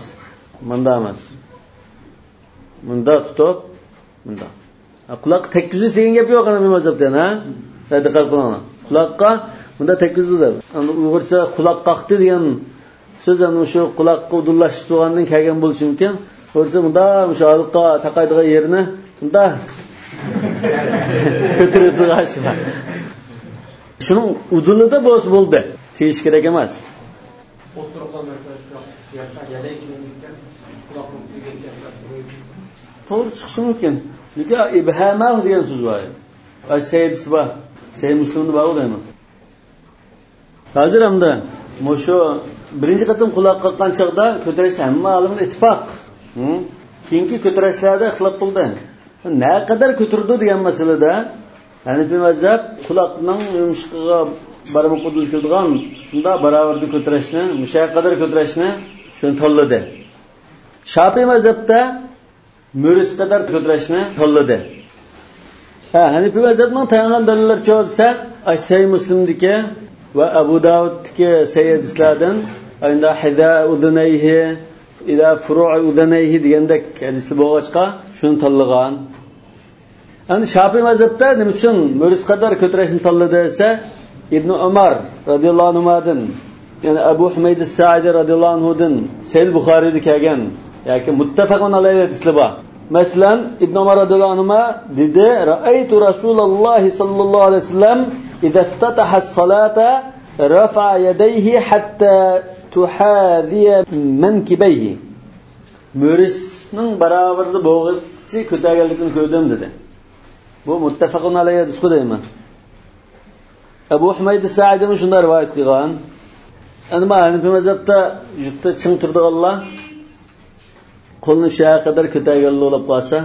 Munda tutib, munda. Quloq tekkizish degan gap yo'q ana bu mazhabda, ha? Diqqat qiling. Quloqqa bunda tekkizdi. Endi Uyg'urcha quloq qoqdi degan so'z ham o'sha quloqqa udullashish turgandan kelgan bo'lishi mumkin. Ko'rsa bunda o'sha olqqa taqaydigan yerini bunda ko'tarib turgan. Shuning udulida bo'z bo'ldi. Teyish kerak emas. To'g'ri chiqishi mumkin. Lekin ibhamahu degan so'z bor. Sayyidisi bor. Sayyid Muslimni bor deyman. Hozir hamda musho birinchi qatim quloq qoqqan chog'da ko'tarish hamma olimlar ittifoq. Keyingi ko'tarishlarda ixtilof bo'ldi. Na qadar ko'tirdi degan masalada Hanifiy mazhab quloqning yumshiqiga barmoq udul kelgan shunda barobarda ko'tarishni, musha qadar ko'tarishni shuni tanladi. Shafiy mazhabda mo'ris qadar ko'tarishni tanladi. Hanifiy mazhabning tayangan dalillar cho'lsa, Sahih Muslimdagi va Abu Dawuddagi sahih hadislardan ayda hida udunayhi ila furu'i udunayhi degandek hadislar bo'lg'achqa shuni tanlagan. Endi Shafiy mazhabda nima uchun mo'ris qadar ko'tarishni tanladi desa, Ibn Umar radhiyallohu anhudan, ya'ni Abu Humayd as-Sa'idi radhiyallohu anhudan Sahih Buxoriyda kelgan yoki muttafaqun alayhi hadislar bor. Masalan, Ibn Umar radhiyallohu anhu dedi: "Ra'aytu Rasululloh sallallohu alayhi vasallam idza iftataha as-salata rafa'a yadayhi hatta tuhadiya mankibayhi." Mo'risning barobarida bo'g'ichi ko'targanligini ko'rdim dedi. Bu muttafaqun alayhi hadis deyman. Abu Humayd as-Sa'idi shunday rivoyat qilgan. Endi Hanifiy mazhabda juda ching turdi Allah. Qo'lni shu qadar ko'targanlar bo'lib qolsa,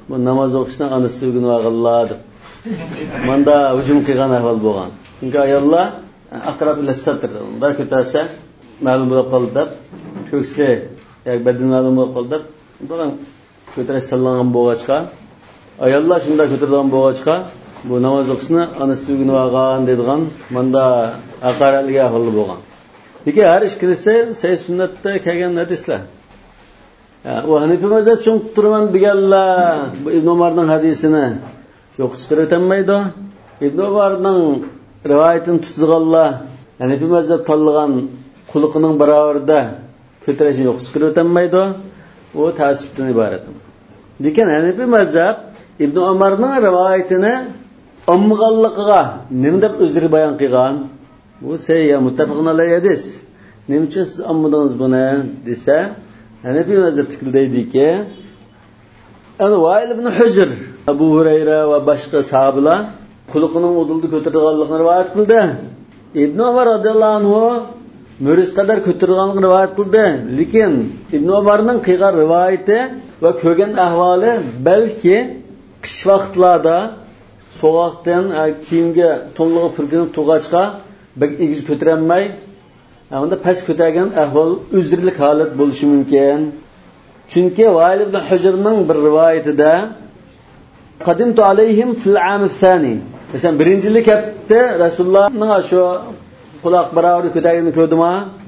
bu namoz o'qishdan onasi o'rganib deb manda hujum qilgan ahvol bo'lgan. Chunki ayollar aqrab ila satr unda ko'tarsa ma'lum bo'lib qoldi deb ko'ksi yoki badan ma'lum bo'lib qoldi deb bundan ko'tarish tanlangan bo'lg'achqa ayollar shunday ko'tarilgan bo'lg'achqa bu namoz o'qishni onasi o'rganib olgan deydigan manda haqoratli ahvol bo'lgan. Lekin har ikkisi say sunnatda kelgan hadislar. O Hanifi mazhab cho'nqtiraman deganlar bu Ibn Umarning hadisini yo'q chiqarib o'tmaydi. Ibn Umarning rivoyatini tutganlar Hanifi mazhab tanlagan quliqining barobarida ko'tarishni yo'q chiqarib o'tmaydi. O ta'sibdan iborat. Lekin Hanifi mazhab Ibn Umarning rivoyatini omg'anligiga nima deb o'zlari bayon qilgan? Bu sayya muttafaqun alayhi hadis. Nima uchun siz ommadingiz buni desa Hanifi mazhab tikildaydiki, Vail ibn Hujr, Abu Hurayra va boshqa sahobalar quliqining udildi ko'targanligini rivoyat qildi. Ibn Umar radhiyallohu anhu muris qadar ko'targanligini rivoyat qildi. Lekin Ibn Umarning qilgan rivoyati va ko'rgan ahvoli balki qish vaqtlarda sovuqdan kiyimga to'nlig'i purkinib turg'achqa bir egiz ko'taramay unda past ko'targan ahvol uzrlik holat bo'lishi mumkin. Chunki Vail ibn Hujrning bir rivoyatida qadimtu alayhim fil am al-thani. Mesela birinchi yili kelibdi Rasulullohning shu quloq barobar ko'targanini ko'rdim.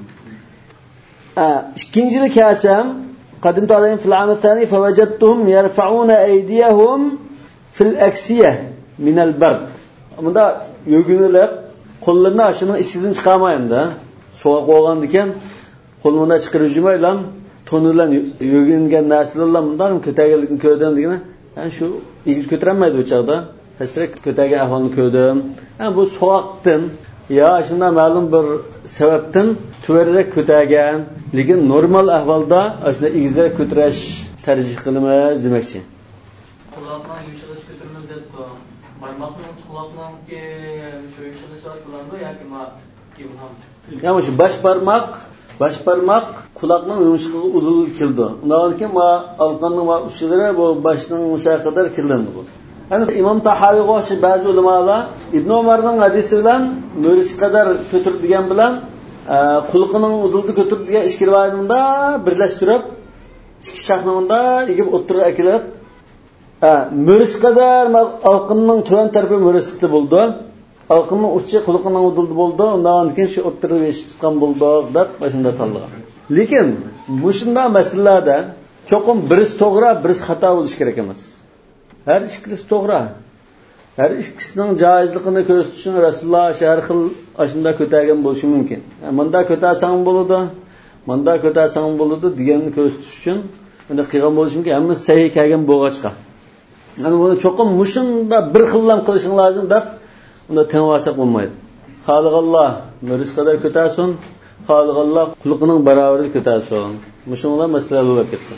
Ikkinchi yili kelsam qadimtu alayhim fil am al-thani fawajadtuhum yarfa'una aydiyahum fil aksiyah min al-bard. Bunda yo'ginilib qo'llarini ashining ichidan chiqarmaydi. Soğuk bo'lgan ekan, qo'limdan chiqarib yurmayman, to'nidan yo'gingan narsalar bundan ko'targanlikni ko'rdim degani, yani shu egiz ko'tarilmaydi u chaqda. Tasdiq ko'targan ahvolni ko'rdim. Yani bu sovuqdan yo shunday ma'lum bir sababdan to'g'riroq ko'targan, lekin normal ahvolda shunday egizlar ko'tarish tarjih qilamiz demoqchi. Quloqdan yumshatib ko'taramiz deb barmoqni quloqdan shu yumshatishlar qilinadi yoki ma Yani şu baş parmak kulakның yumuşaqlığı udul kildi. Ondan keyin ma alqanның va uçları bu başның yumuşağı kadar kildi bu. Yani İmam Tahavi qo'shi bazı ulamalar İbn Umarning hadisi bilan mo'ris qadar ko'tirib degan bilan quliqining udulni ko'tirib degan ikki rivoyatni birlashtirib ikki shaxnimda egib o'tirib akilib mo'ris qadar alqanning tuvan tarafi mo'rislikda bo'ldi. Alqınның uçı quliqining uduldi bo'ldi. Undan keyin shu o'ttirib eshitgan bo'ldi deb başında tanlagan. Lekin bu shunday masalalarda cho'qim birisi to'g'ri, birisi xato bo'lish kerak emas. Har ikkisi to'g'ri. Har ikkisining joizligini ko'rsatish uchun Rasululloh har xil ashunda ko'targan bo'lishi mumkin. Manda ko'tarsang bo'ladi, manda ko'tarsang bo'ladi deganni ko'rsatish uchun unda qilgan bo'lishi mumkin. Hammasi sahih kelgan bo'lg'achqa. Yani buni cho'qim mushunda bir xillam qilishing lozim deb unda tenvasa bo'lmaydi. Xoliqalloh muris qadar ko'tarsin, xoliqalloh quliqining barobarida ko'tarsin. Mushunlar masalalar bo'lib ketdi.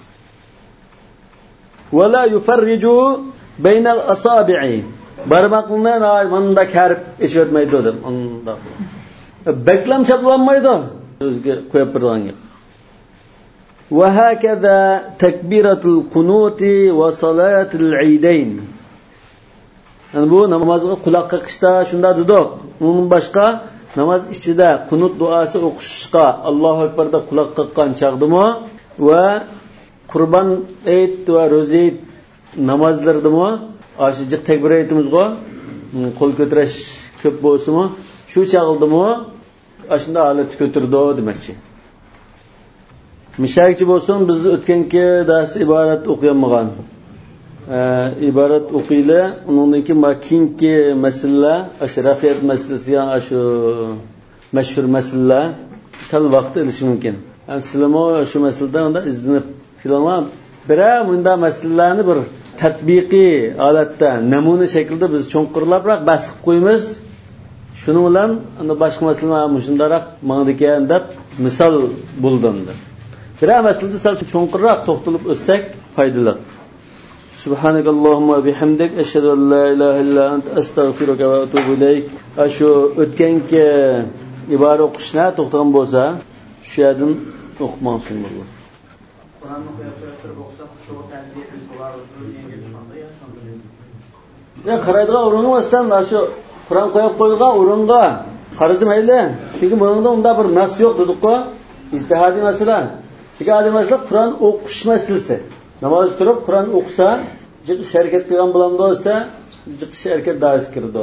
Wala yufarriju baynal asabi'i. Barmoqni manda karib echirmaydi deb. Unda beklam chaplanmaydi. O'ziga qo'yib turgan gap. Wa hakaza takbiratul qunuti wa salatul eidain. Yani bu namozga quloqqa qishda shunda dedik. Undan boshqa namoz ichida qunut duosi o'qishga Allohu akbar deb quloq qoqqan chaqdimi va Qurban Eid va ro'za Eid namozlardimi ashijiq takbir aytamizga qo'l ko'tarish ko'p bo'lsa-mi, shu chaqildimi ashunda holatni ko'tirdi demoqchi. Mishakchi bo'lsin biz o'tganki dars iborat o'qiganmagan. İbaret o'qiyla, undan keyin makinki masala, ashrafiyat masalasi, yani shu mashhur masala sal vaqt olishi mumkin. Yani sizlarmo shu masalada unda izlanib filanlar bira bunda masalalarni bir tatbiqiy holatda namuna shaklda biz cho'nqirlabroq bas qilib qo'yamiz. Shuni bilan unda boshqa masalalar shundaroq mangdikan deb misol bo'ldi. Bira masalada sal cho'nqirroq to'xtalib o'tsak foydali. سبحانك اللهم وبحمدك أشهد أن لا إله إلا أنت أستغفرك وأتوب إليك. Şu ötkenki ibare o'qishni to'xtagan bo'lsa, shu yerdan o'qimasin bo'ladi. Kur'an'ı koyup okusak şu terbiye etmiş olar yengil şunda ya şunda. Ya qaraydigan o'ringa bo'lsan, shu Qur'on qo'yib qo'ygan o'ringa qarizim mayli. Chunki buningda unda bir nas yo'q dedik-ku. İstihadi masala. İstihadi masala Qur'on o'qish masalasi. Namoz turib Qur'on o'qisa, jiqish harakat qilgan bilan bo'lsa, jiqish harakat doirasiga kirdi.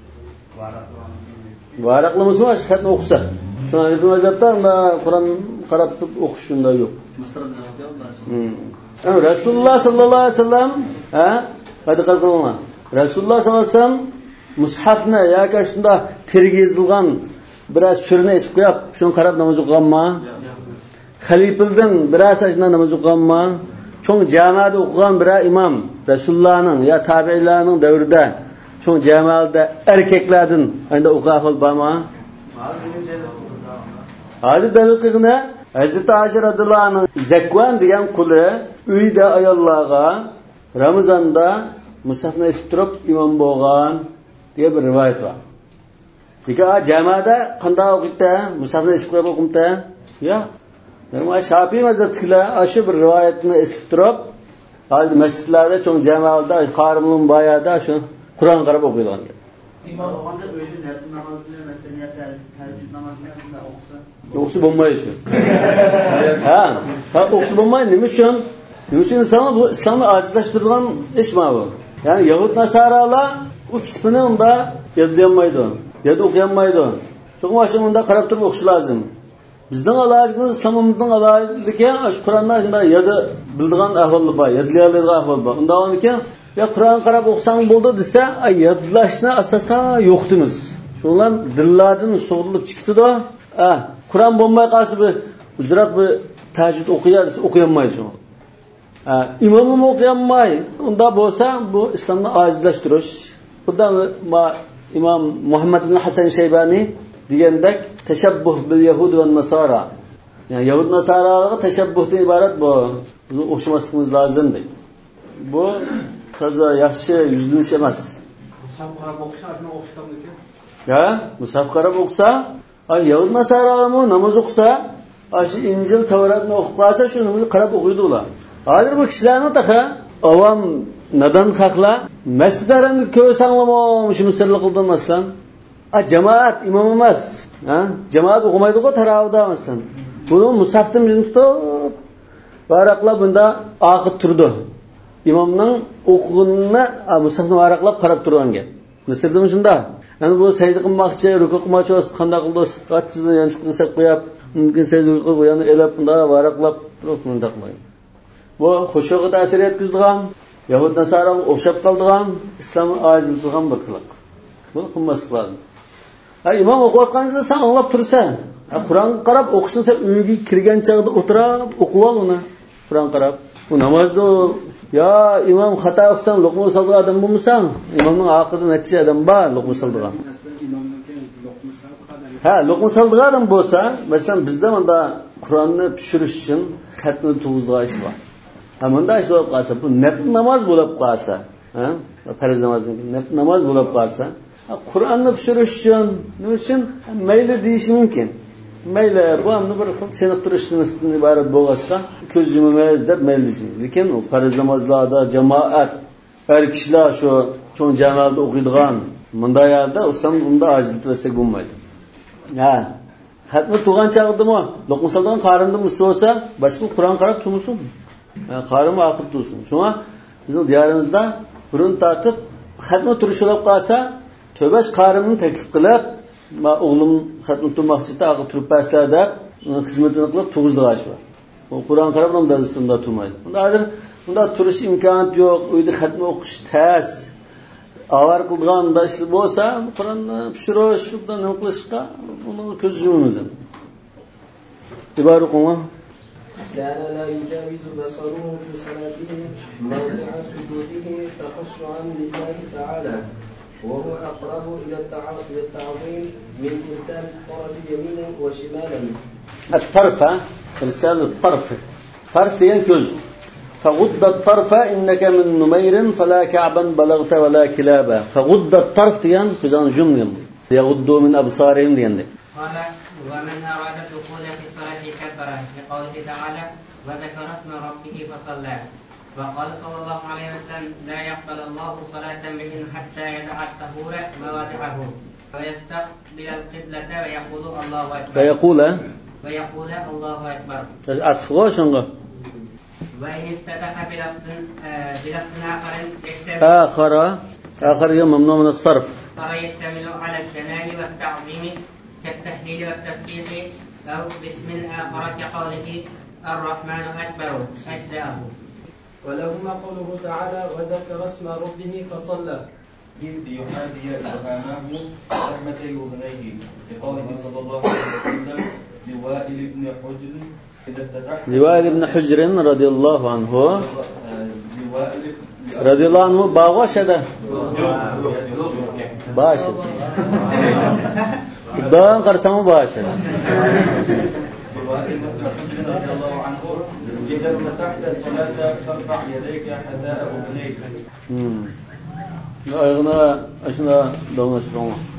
Varaqlamasmi xatni o'qisa. Shuni Ibn Mazhabda Qur'on qarab o'qish shunda yo'q. Rasululloh sallallohu alayhi vasallam, qadi qilgan. Rasululloh sallallohu alayhi vasallam mushafni yoki shunda terga yozilgan biroz surni esib qo'yib, shuni qarab namoz o'qiganmi? Xalifildan biroz shunda namoz o'qiganmi? Cho'ng jamoada o'qigan bir imom Rasulullohning yo tabi'inlarning davrida cho'ng jamoada erkaklardan endi o'qib bormi? Hozir daqiqada Hazrat Oysha radhiyallohu anha Zakwan degan quli uyda ayollarga Ramazonda mushafni esib turib imom bo'lgan degan bir rivoyat bor. Lekin jamoada qanday o'qiydi? Mushafni esib qo'yib o'qimda? Yo'q. Nima Shafiy mazhabchilar shu bir rivoyatni esib turib, hozir masjidlarda cho'ng jamoada qorimlum boyada shu Qur'on qarab o'qiydigan. İmam olanda öyle nafs namazını mesela tercih namazını okusa. O'qisi bo'lmaydi shu. O'qisi bo'lmaydi. Nima uchun? Nima uchun inson bu islomni ojizlashtiradigan ish bu. Ya'ni Yahud Nasaralar u kitobni unda yodlayolmaydi, yo'da o'qiolmaydi. Chunki shu unda qarab turib o'qish lozim. Bizning alohidligimiz islomimizning alohidligi shu Qur'onni unda yo'da bildigan ahvol bor, yodlay oladigan ahvol bor. Unda o'niki ya Qur'on qarab o'qsang bo'ldi desa, yodlashni asosdan yo'qdimiz. Shunlar dillardan so'rilib chiqdi-da, Qur'on bo'lmay qolsa bir uzroq bir tajvid o'qiyadi, o'qiyolmaydi shu. İmomim o'qiyolmay, unda bo'lsa bu islomni ojizlashtirish. Bundan İmam Muhammad ibn Hasan Shaybani degandek tashabbuh bil yahud va nasara. Yani Yahud Nasaralarga tashabbuhdan iborat bu. Bizni o'xshamasligimiz lozim deydi. Bu toza yaxshi yuzlanish emas. Mushaf qarab o'qisa, shuni o'qishtamdiki. Ya, mushaf qarab o'qsa, Yahud Nasaralarmi namoz o'qsa, shu Injil, Tavratni o'qib qolsa, shuni qarab o'qiydi ular. Hozir bu kishilarni taqa avam nadan xalqlar masjidlarni ko'rsanglarmi, shu misrli qildim masalan. Jamoat imom emas, jamoat o'qimaydi-ku taravihda masalan. Buni mushafdan tutib varaqlab bunda oqib turdi. İmomning o'qiganini mushafni varaqlab qarab turganga. Misrdami shunda? Yani bu sajda qilmoqchi, ruku qilmoqchi bo'lsa qanday qildi? Qattiqdan yanchiq qilsa qo'yib, mumkin sajda qilib qo'yani elab bunda varaqlab turib bunda qilmaydi. Bu xushuga ta'sir etkizdigan, Yahud Nasaraga o'xshab qoldigan, islomni ojizlashtirgan bir qiliq. Buni qilmaslik lozim. İmom o'qiyotganingizda sen anglab tursan, Qur'on qarab o'qishing, sen uyga kirgan chog'da o'tirib o'qib ol uni. Qur'on qarab. Bu namozda ya imom xato qilsa luqma soldigan odam bo'lmasan, imomning oqida necha odam bor luqma soldigan. Luqma soldigan odam bo'lsa, masalan bizda bunda Qur'onni tushirish uchun xatni tug'izdigan ish bor. Bunda ish bo'lib qolsa, bu nafl namoz bo'lib qolsa, farz namoz bo'lib qolsa, Qur'onni tushirish uchun nima uchun mayli deyish mumkin. Mayli bu hamda bir xil cheniq turishdan iborat bo'lg'achqa ko'z yumamaymiz deb mayli deymiz. Lekin u farz namozlarda jamoat har kishilar shu cho'ng jamoada o'qiydigan bunday yerda islom bunda ojizlik bo'lmaydi. Xatni tug'an chog'dimi, luqma solgan qarinimiz bo'lsa, boshqa Qur'on qarab tursin. Qarimi o'qib tursin. Shunga bizning diyorimizda burun tortib xatni turishib qolsa, tövbash qarimni taklif qilib, o'g'lim xatni turmoqchida aqib turib paslar deb xizmatini qilib tug'izdigash bor. U Qur'on qarab ham dazistonda turmaydi. Unda turish imkoniyati yo'q, uyda xatni o'qish tas. Avar qilganda ish bo'lsa, Qur'onni pishirish, shundan nima qilishga uni ko'z yumamiz. Iborat qilma. كان لا يجاوز بصره في صلاته موضع سجوده تخشعا لله تعالى وهو أقرب إلى التعظيم من إرسال الطرف يمينا وشمالا. الطرف إرسال الطرف طرف ينكز فغض الطرف إنك من نمير فلا كعبا بلغت ولا كلابا. فغض الطرف ينكز عن جمل يغضوا من أبصارهم ليندك. قال ومن أراد الدخول في الصلاة كبر لقوله تعالى وذكر اسم ربه فصلى. وقال صلى الله عليه وسلم لا يقبل الله صلاة امرئ حتى يدع الطهور مواضعه ويستقبل القبلة ويقول الله أكبر. ويقول الله أكبر. وإن استتح بلفظ آخر ممنوع من الصرف. يشتمل على الثناء والتعظيم كالتهليل والتسبيح أو باسم آخر كقوله الرحمن أكبر أجزاءه. ولهما قوله تعالى وذكر اسم ربه فصلى ليحاذي إبهامه رحمة أذنيه لقوله صلى الله عليه وسلم لوائل بن حجر رضي الله عنه باغوشة باشا بان قرسمه باشا لوائل بن حجر رضي الله عنه إذا فتحت الصلاة فارفع يديك حذاء أذنيك. أغنى أشنا دون شرمه.